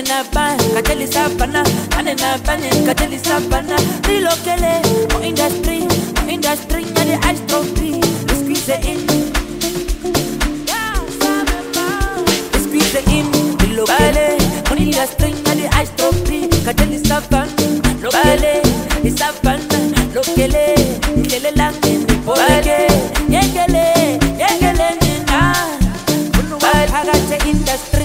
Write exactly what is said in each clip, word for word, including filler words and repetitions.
Anena ban, kateli sapana. Anena ban, kateli sapana. Relocale, mo industry, mo industry, na the ice trophy. Squeeze it in. Squeeze it in. Relocale, mo industry, na the ice trophy. Kateli sapana. Locale, sapana. Locale, lele lang in the polke. Yekele, yekele nina. Unu wahagate industry.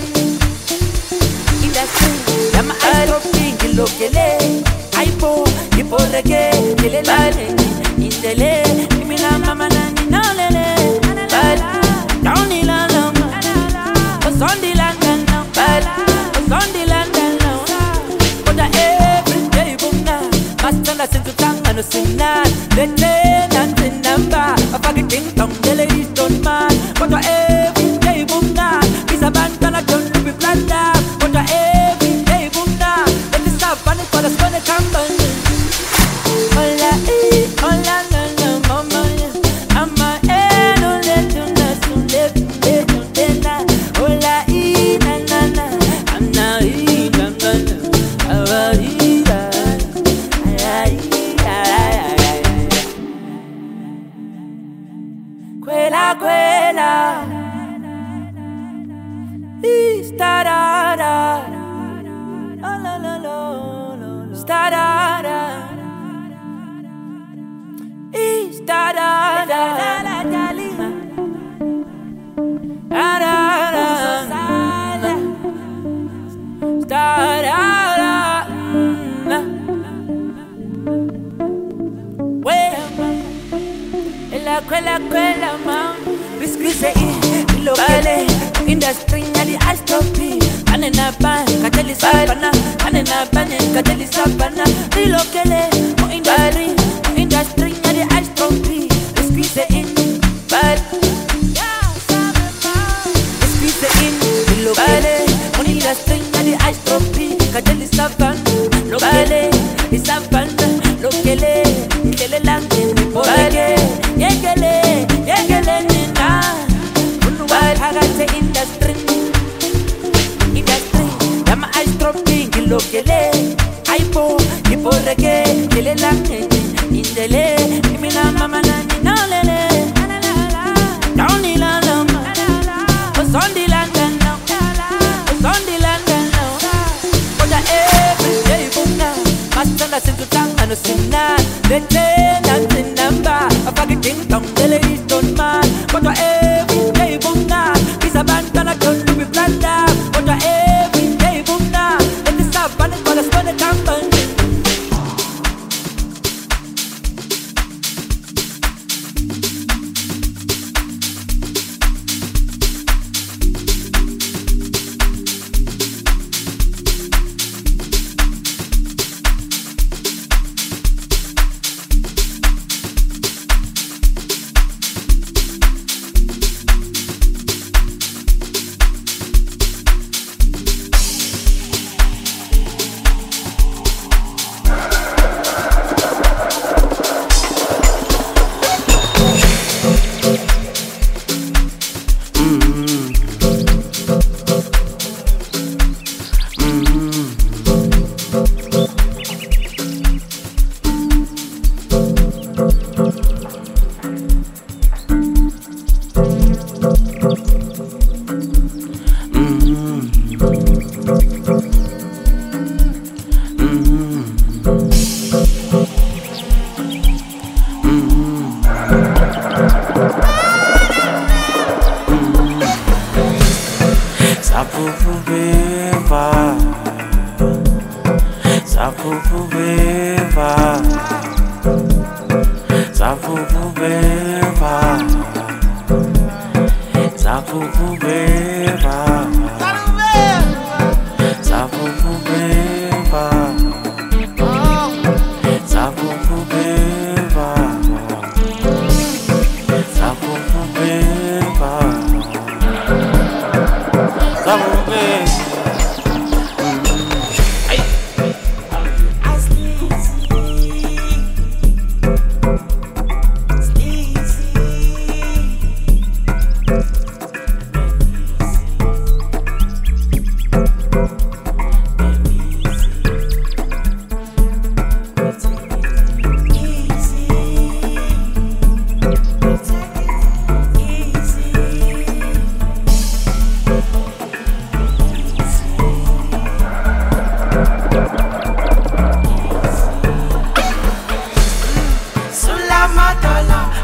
Yama ice trophy, kilokele. Aipo, ipo rege, kele lale. Indele, imina mama na ninalele. Downy lala, osondi lala, osondi lala. Koda every day bunga, mastana sintu tanga no sinna. Lete nante namba, afagi ting tong dele iston man. Koda every day bunga, kisabanta na don't be blanda. Koda every day bunga, let the sapane for the spone kamban. Hola eh, hola na na mama, ama eh no let you na sunde eh no tena. Hola eh na na na, amna eh na na na, awa eh ya, ay ay ay ay. Quella quella, istarara, la la la la, istarara. Da da da da da lima, da da da, da da da. Quella quella quella ma, biscuit in locale, industry na di ice trophy. Anena ban, kateli sapana, anena ban, kateli sapana. Relocale, mo industry, mo industry na di ice trophy. Squeeze it in, but squeeze it in, locale, mo industry na di ice trophy. Kateli sapana, locale, sapana, locale, kele lang in the polke. Yekele, yekele nina. Unu wahagate industry. Yama ice trophy, kilokele. Aipo, ipo rege, kele lake. Indele, imina mama na ninalele. Downy lala, osondi lala, osondi lala. Koda every day bunga, mastana sintu tanga no sinna. Lete nante namba, afagi ting tong dele iston man. Koda every day bunga, kisabanta na don't be blanda. Koda every day bunga, let the sapane for the spone kamban.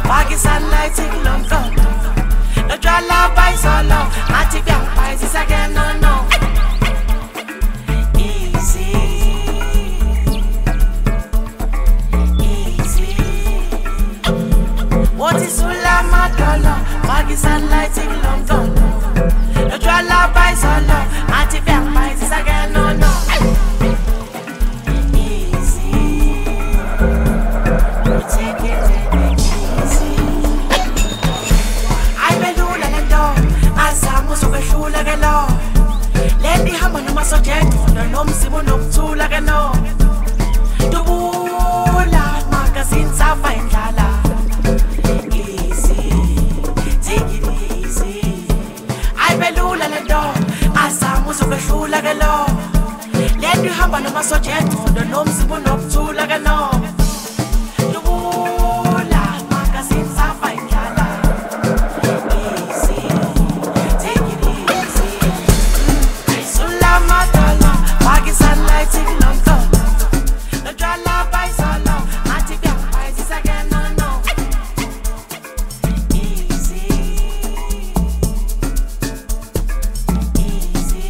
Wagi sunlight take long come. No draw love by solo. Matic young pies is again no no. Easy, easy. What is Ula Madonna? Wagi sunlight take long come. No draw love by solo. Matic young pies is again no no. Lendi hamba nomasojeko nomsibo nokuthula ke no Dubula magazine safa indlala Easy, take it easy Ayibelula lento asamu sokwedlula ke lo Lendi hamba nomasojeko nomsibo nokuthula ke no Dubula magazine safa indlala Sunlight in London. No draw love by solo. Matic young pies is again no no. Easy, easy.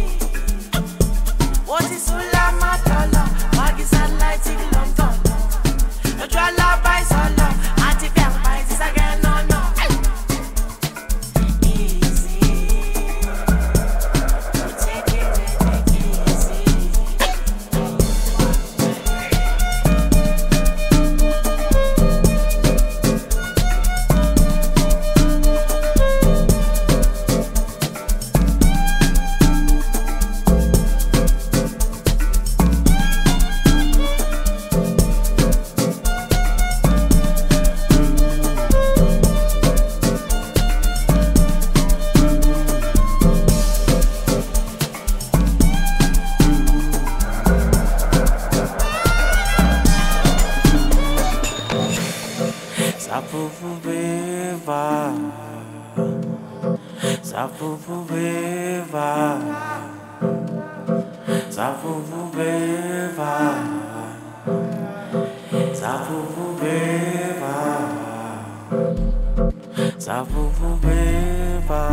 What is Ula Madonna? Wagi sunlight in London. No draw love by solo. Matic young pies is again no no. Easy. Take it, take it easy. Sapupu beva, sapupu beva, sapupu beva, sapupu beva, sapupu beva,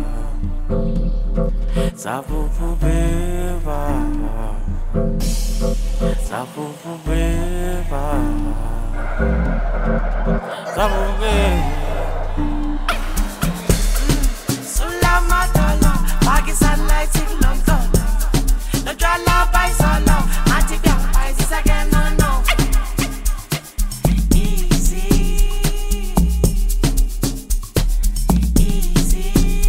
sapupu beva, sapupu beva. Sulamadala, Wagi sunlight in London. No draw love by solo. Matic young pies is again no no. Easy, easy.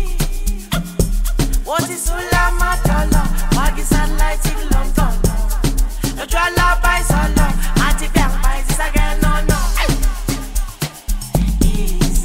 What is Sulamadala? Wagi sunlight in London. No draw love by solo. Matic young pies is again no no. Easy.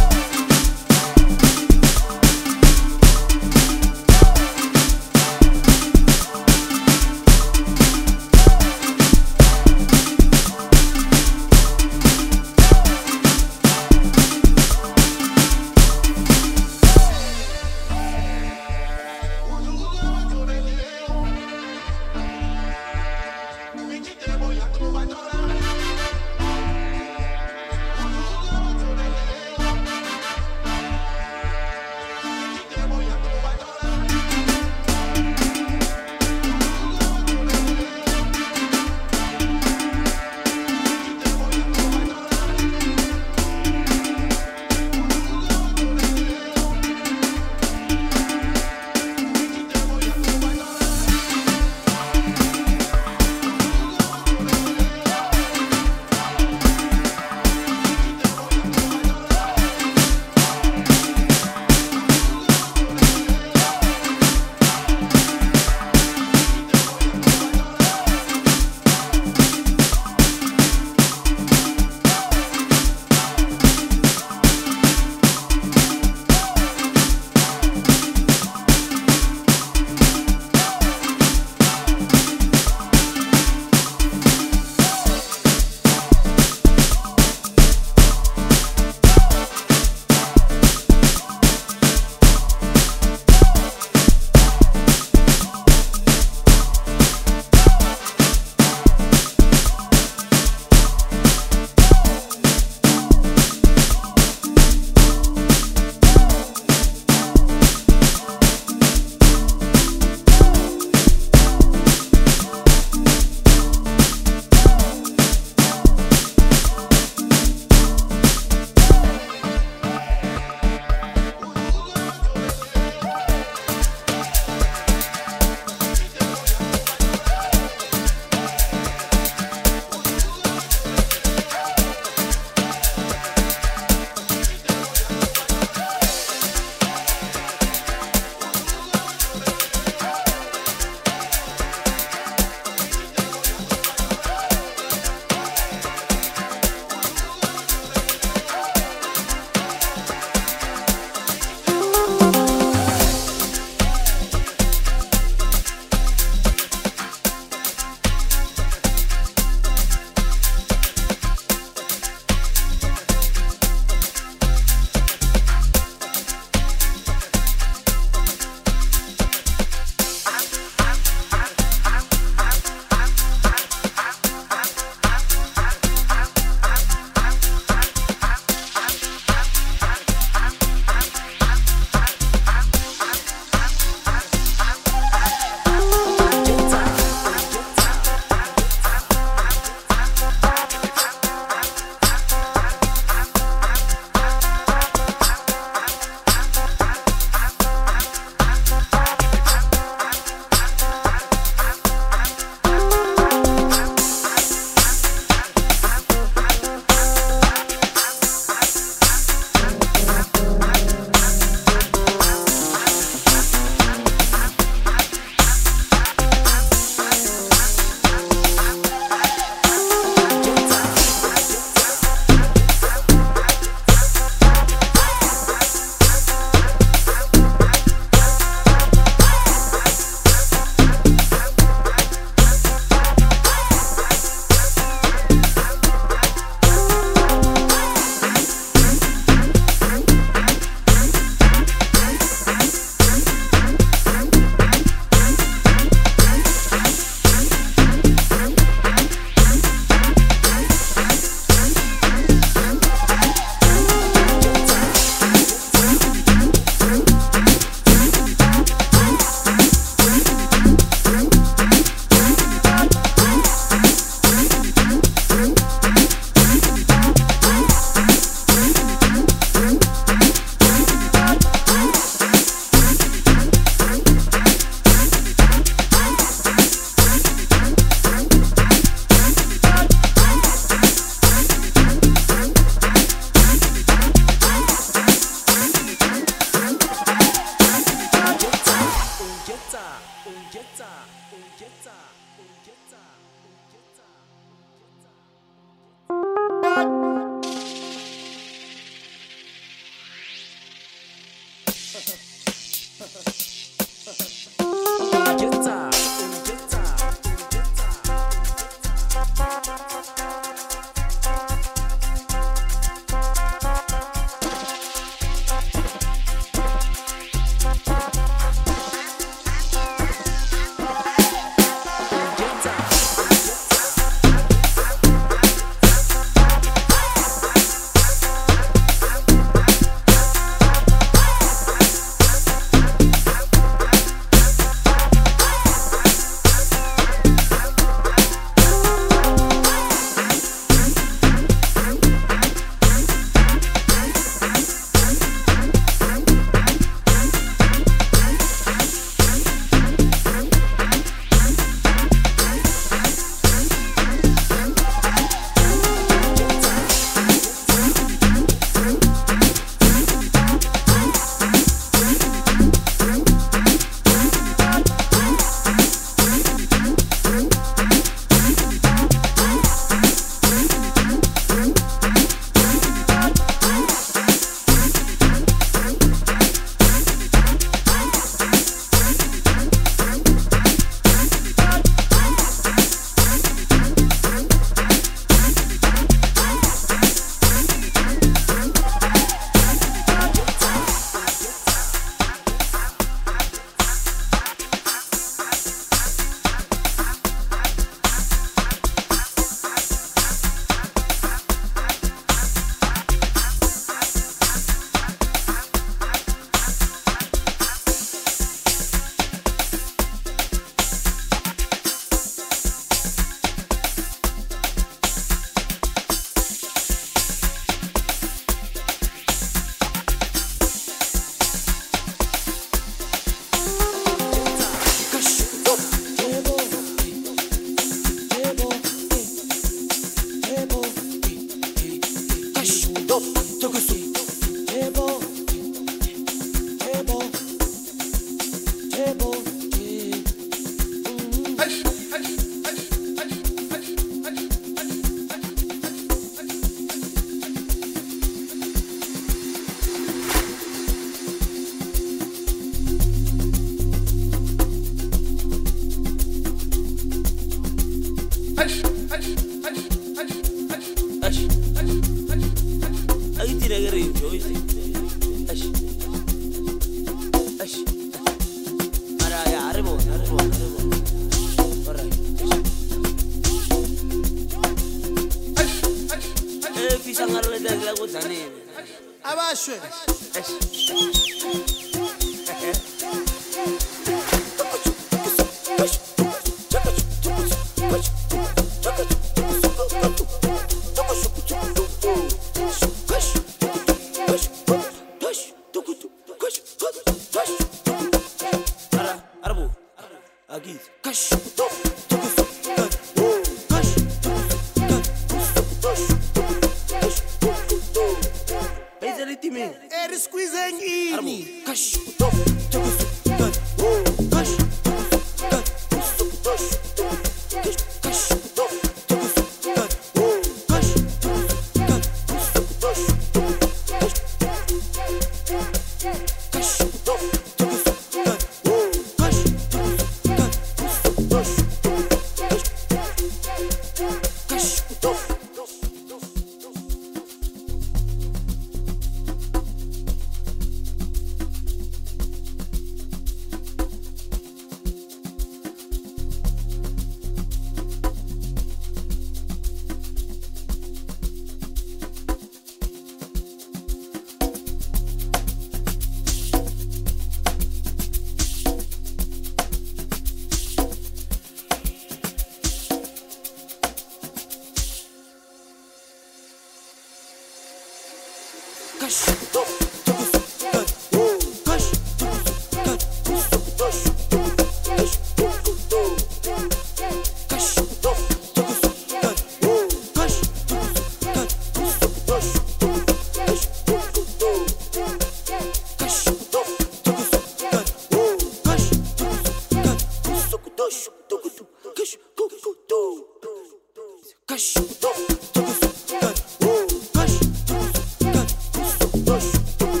Kush,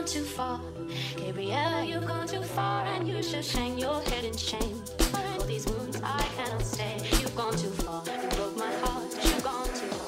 gone too far. Gabriella, you've gone too far, and you should hang your head in shame. For these wounds I cannot stay. You've gone too far, you broke my heart. You've gone too far.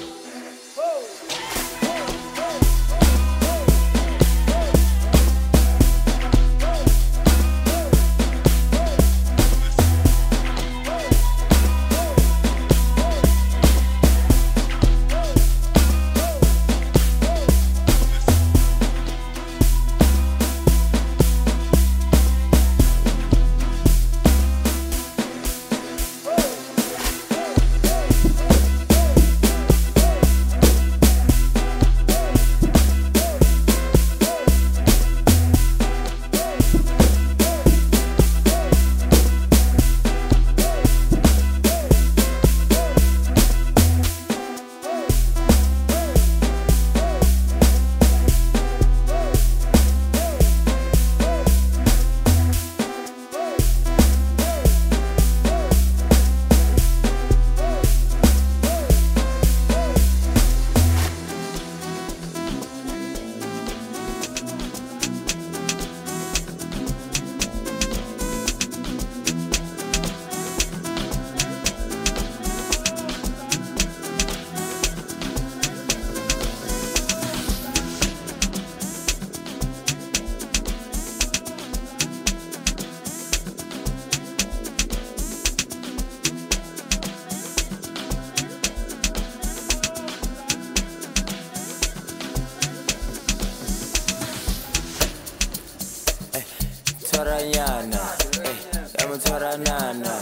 Toranana, eh, I'm a Toranana,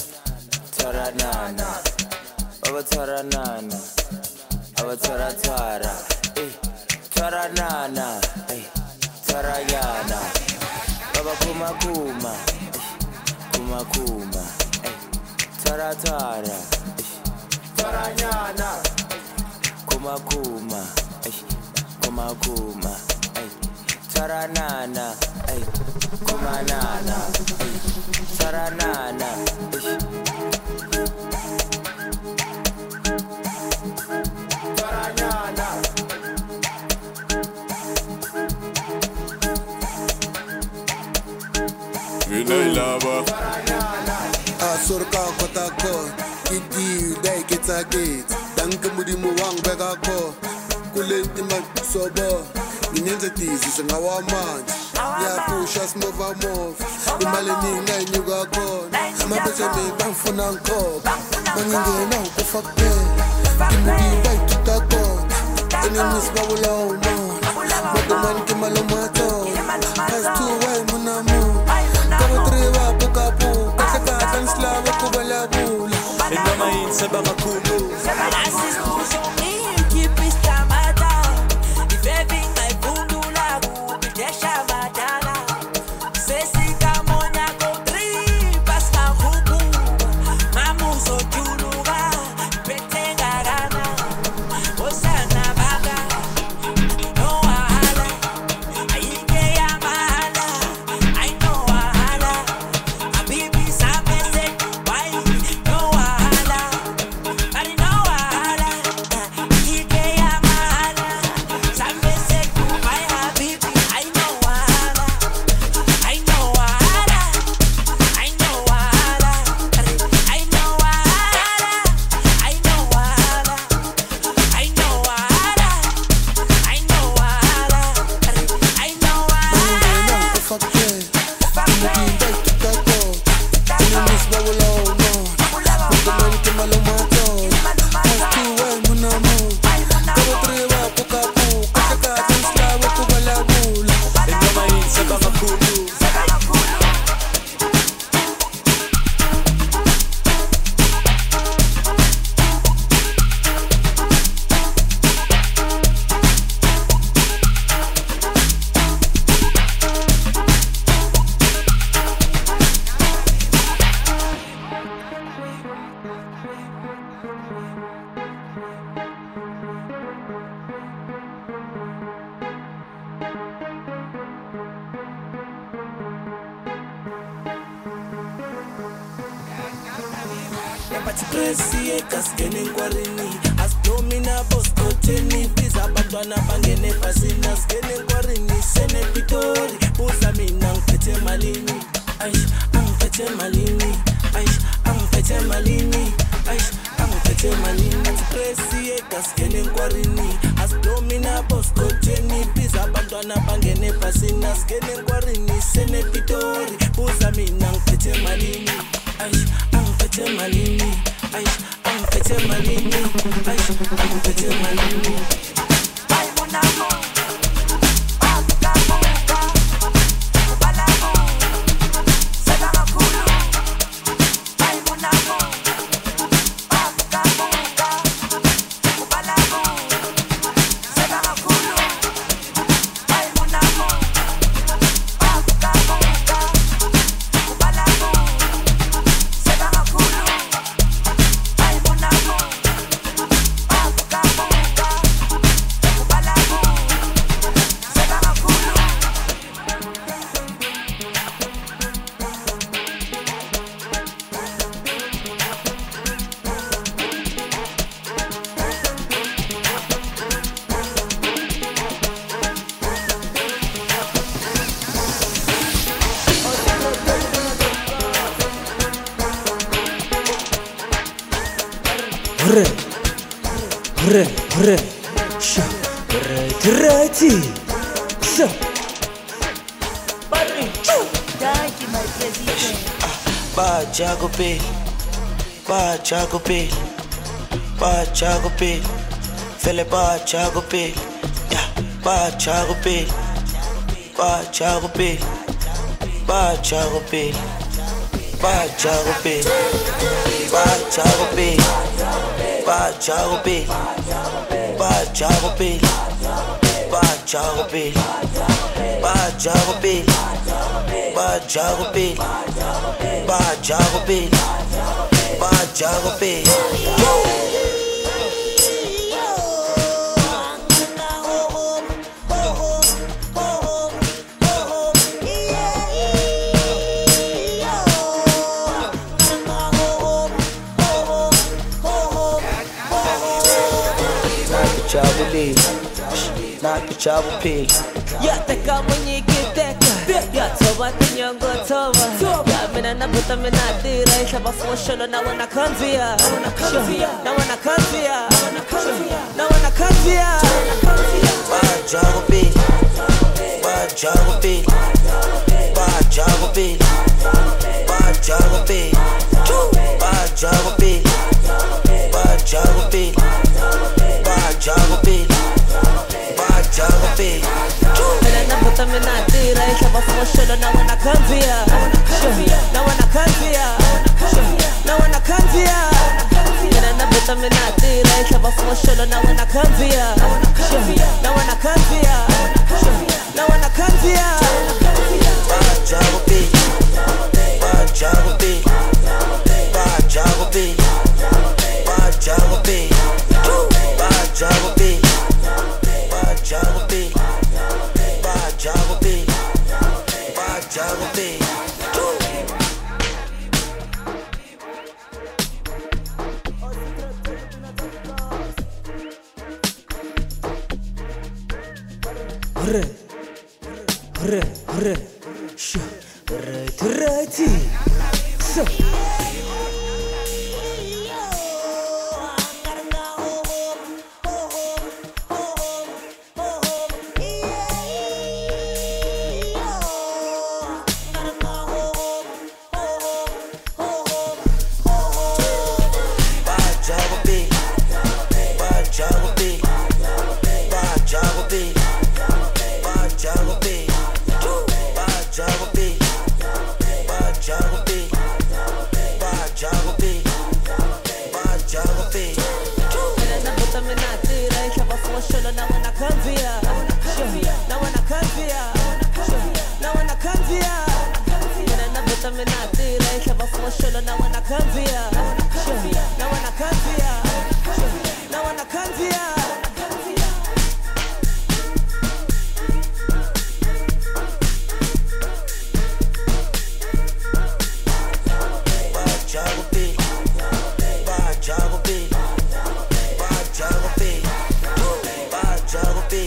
Toranana, I'm a Toranana, I'm a Toratara, eh, Toranana, eh, Torayana, Baba Kuma Kuma, eh, Kuma Kuma, eh, Toratara, eh, Torayana, Kuma Kuma, eh, Kuma Kuma, eh, Toranana, eh. Kumanana, Saranana, Saranana. Vinay lava. Asurka kotako, kiti dai kitagit. Danke mudi muwang begako, kulenti magsobo. Inyenze tizi sengawa manji. Ya push us move and move. Imali ninga inyuga kon. Mabese me bangfuna nkop. Manginge na ukufakte. Kimudi bai tutako. Enemies bawula umo. Modoman kimalo mato. Has two way munamu. Kabo trewa pukapu. Kasaka tansla wakubala bula. Inama insa banga kumu. Presi ekaskene nkwarini asdomina boskoteni biza abantwana bangene fasini askene nkwarini sene angiphethe malini aish angiphethe malini aish angiphethe malini presi egasingene enkwarini asidomina boskotheni biza abantwana bangene ebhasini asigene enkwarini senepitori buza mina ngiphethe malini aish angiphethe malini aish angiphethe malini aish angiphethe malini Ay, mon amor. Hurray, hurray, hurray, sha, hurray, hurray, sha. Thank you, my president. Ba Jago P, Ba Jago P, Ba Jago P, Fele Ba Jago P, yeah, Ba Jago P, Ba Jago P, Ba Jago P, Ba Jago P, Ba Jago P, Ba Jago P, Ba Jago P, Ba Jago P, Ba Jago P, Ba Jago P, Ba Jago P, Ba Jago P. Chavo P. Yataka mwenye kiteka Yatoba tinyongo toba Yamina nabuta minadira Islaba fuosholo na wana kanzia Na wana kanzia Na wana kanzia Ba Jago P, Ba Jago P, Ba Jago P, Ba Jago P, Ba Jago P, Ba Jago P, Ba Jago P, Ba Jago P. Mina nabuta minadira Islaba fuosholo na wana kanzia Na wana kanzia Na wana kanzia Mina nabuta minadira Islaba fuosholo na wana kanzia Na wana kanzia Na wana kanzia Ba Jago P, Ba Jago P, Ba Jago P, Ba Jago P, Ba Jago P, Ba Jago P, Ba Jago P, Ba Jago P. Hurray, hurray, hurray, sha, hurray, hurray, sha.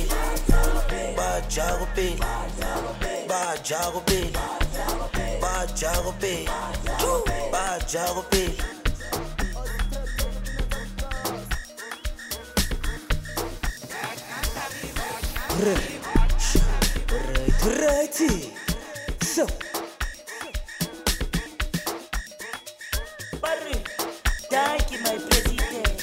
Jago P, Ba Jago P, Ba jago pele ba jago pele Right, righty. So Barry, thank you, my president.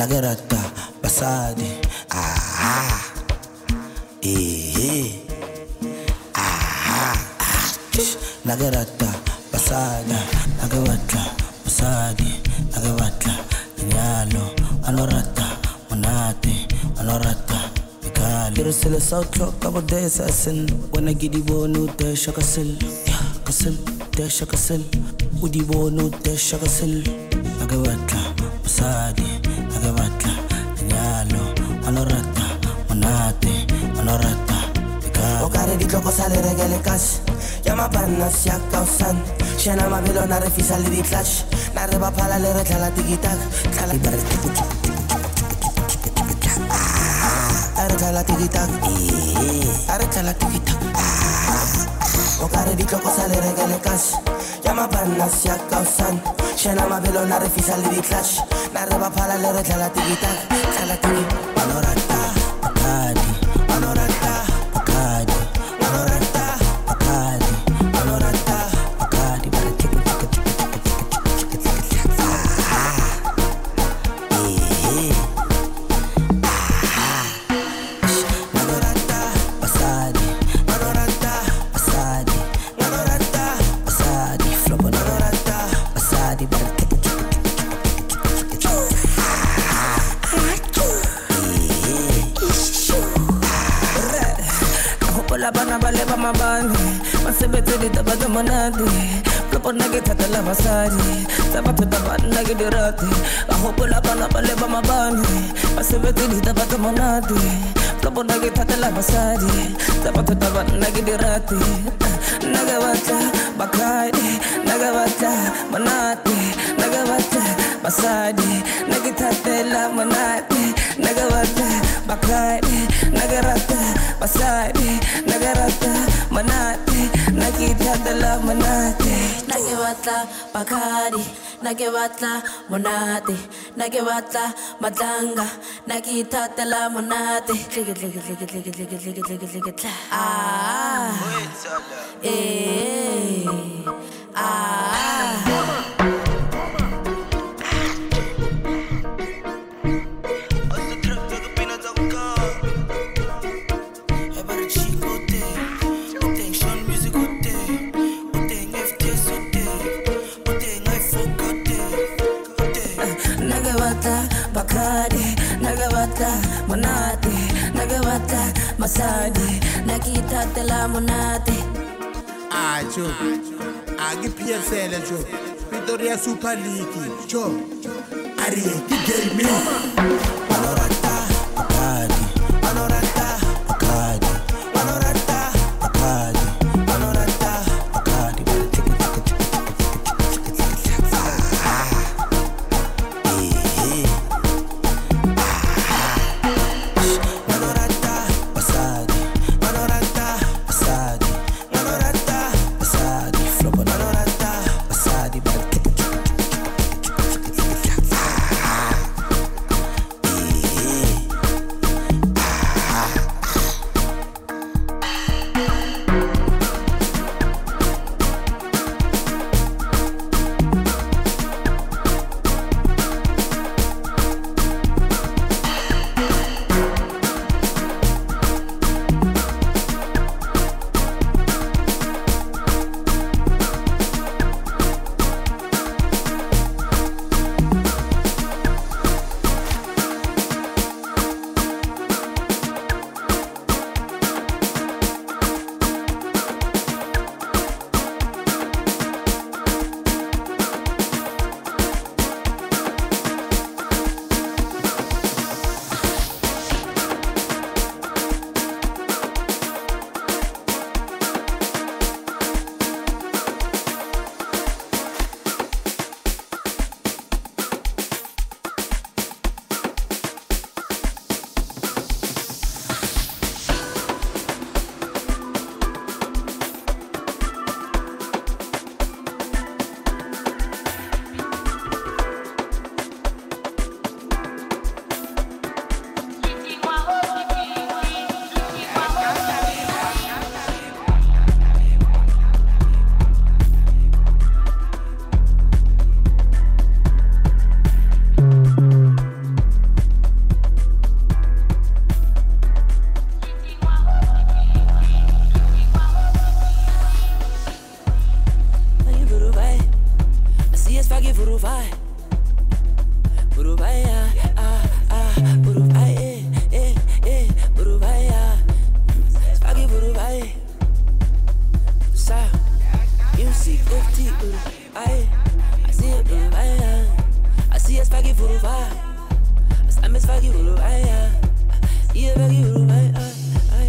nagarata basadi ah eh ah nagarata basadi nagawatla basadi nagawatla nyalo anorata monate anorata mikali rusele sautlo kabode sasen wana gidibo no te shakasil ya kasil te shakasil udibo no te shakasil nagawatla basadi nagawatla nyalo anorata monate anorata mikali okare di tloko sale regele cash llama pana sia causan shena mabelo na refisa li clash na reba pala le retla la tikitak kala Areta la tikitak, areta la tikitak. Okare di tloko sale regele cash llama pana sia causan shena mabelo na refisa li clash na reba pala le retla la tikitak kala tiki anorata akadi anorata akadi anorata akadi anorata akadi bare tiki tiki tiki tiki anorata basadi anorata basadi anorata basadi flop anorata basadi bare tiki tiki tiki la bana bale ba mabani masebete di tabata manadi flopo nage tata la basadi tabata tabata nage dirati ahopo la bana bale ba mabani masebete di tabata manadi flopo nage tata la basadi tabata tabata nage dirati nagawata bakadi nagawata manati nagawata basadi nage tata la manati nagawata bakadi nagarata basadi nagarata manati nakita dala manati nagewatla bakadi nagewatla monati nagewatla madanga nakita dala manati click it click it click it click it click it click it click it click it ah eh ah bakadi nagawata monate nagawata masadi nakita tela monate ajo agi P S L jo Pretoria Super League jo ari ki game anorata bakadi anorata bakadi anorata bakadi anorata bakadi sifake ivuruvai vuruvai ah ah vuruvai eh eh eh vuruvai sifake ivuruvai sa music F T vuruvai I see it vuruvai I see it sifake ivuruvai I'm sifake ivuruvai yeah sifake ivuruvai ai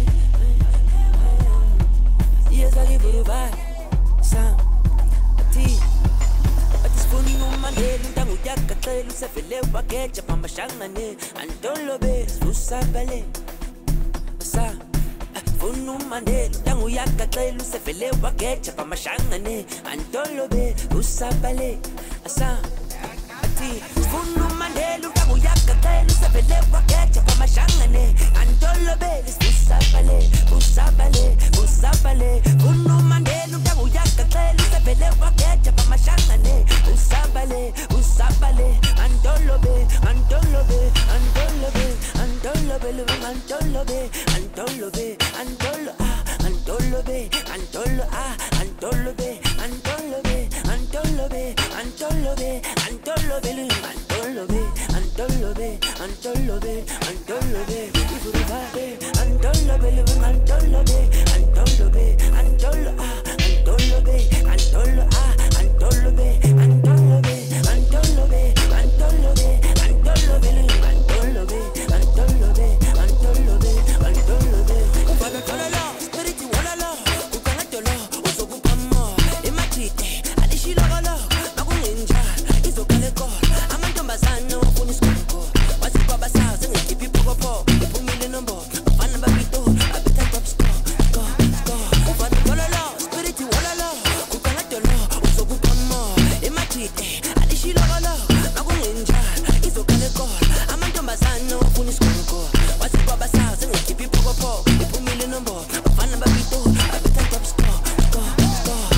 yeah sifake ivuruvai sa ati Funi umandela untangu yakaqela usevele wageja pamashangane antolobe usabale sa Funi umandela untangu yakaqela usevele wageja pamashangane antolobe usabale sa ati Funi umandela untangu yakaqela usevele wageja pamashangane antolobe usabale usabale usabale Funi umandela untangu yakaqela usevele wageja pamashangane Usabale, usabale, antolobe, antolobe, antolobe, antolobe, antolobe, antolobe, antolo ah, antolobe, antolo ah, antolobe, antolobe, antolobe, antolobe, antolobe, antolobe, antolobe, antolobe, antolobe, ivuruvai, antolobe, antolobe, antolobe, antolo ah, antolobe, antolo ah, antolobe, antolobe, antolobe, antolobe, antolobe, antolobe, antolobe, antolobe, antolobe. Ufana tolala, spirit walala, ukanga tolo, uzokukama, ematite, adishilagala, makungenja, izokaleko, amantombazana ufuna isikoko, wasikwa basazi ngikhiphi pokopo, iphumile nombo, ufana babito, abetha top score, score, score. Ufana tolala, spirit walala, ukanga tolo, uzokukama, ematite, adishilagala, makungenja, izokaleko, amantombazana ufuna isikoko, wasikwa basazi ngikhiphi pokopo, iphumile nombo, ufana babito, abetha top score, score, score.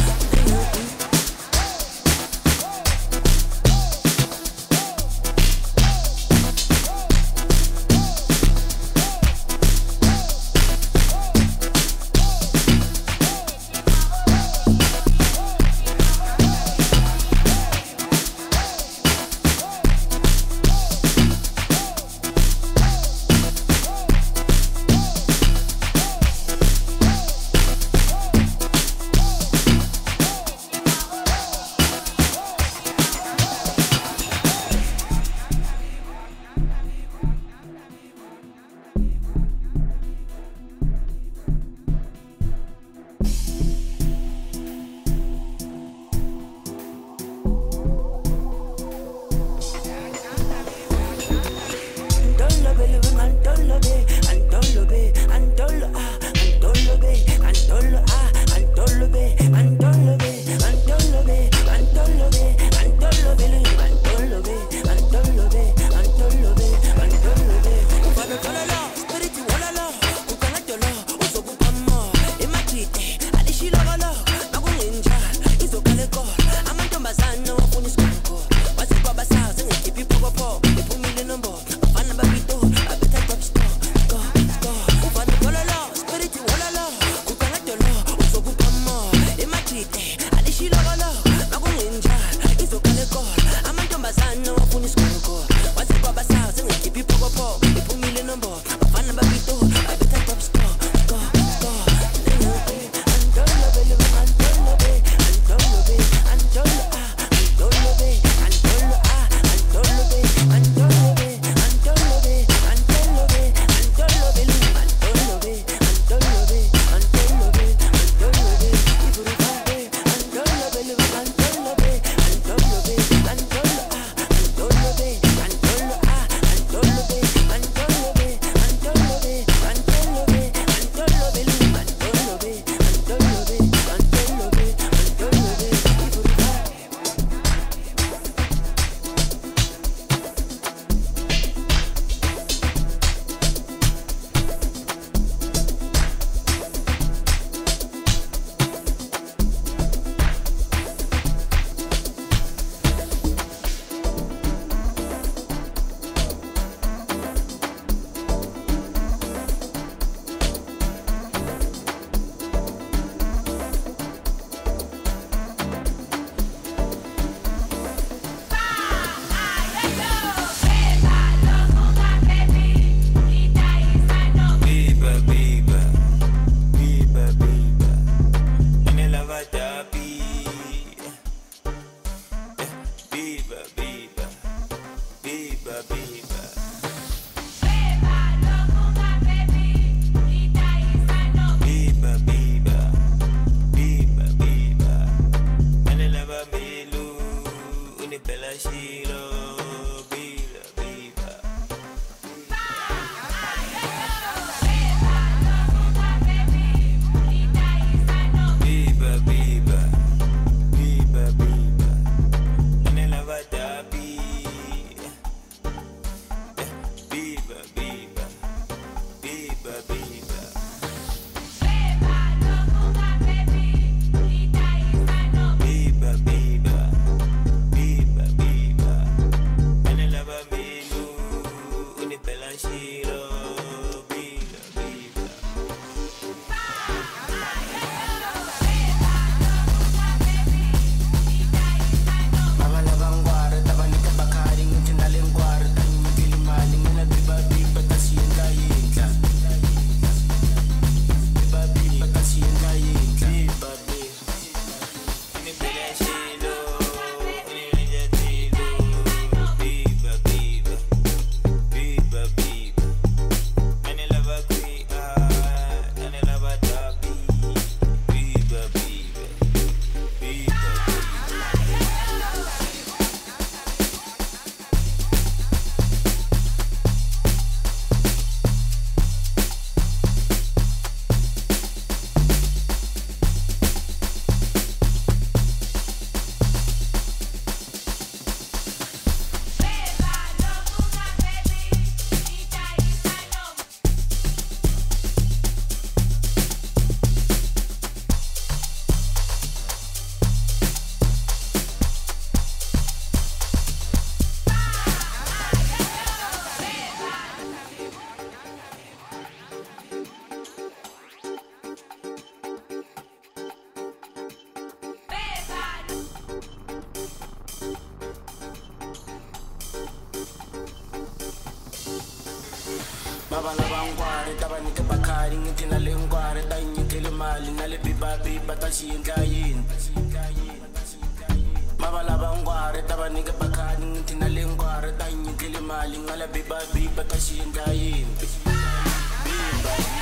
lava milu unibela shilo biba biba biba biba biba biba ane lava tabi biba biba biba biba biba biba biba biba ane lava milu unibela shilo biba biba Mama lavangwara tabanika bakari ngitina lengwara tanyikili mali ngina biba biba tasiyenda yinka biba biba tasiyenda yinka biba biba unibela shilo unibela shilo biba biba biba biba ane lava kui ane lava tabi biba biba biba Mama lavangwara tabanika bakari ngitina lengwara tanyikili mali ngale biba biba tasiyenda yinka Mama lavangwara tabanika bakari ngitina lengwara tanyikili mali ngale biba biba tasiyenda yinka biba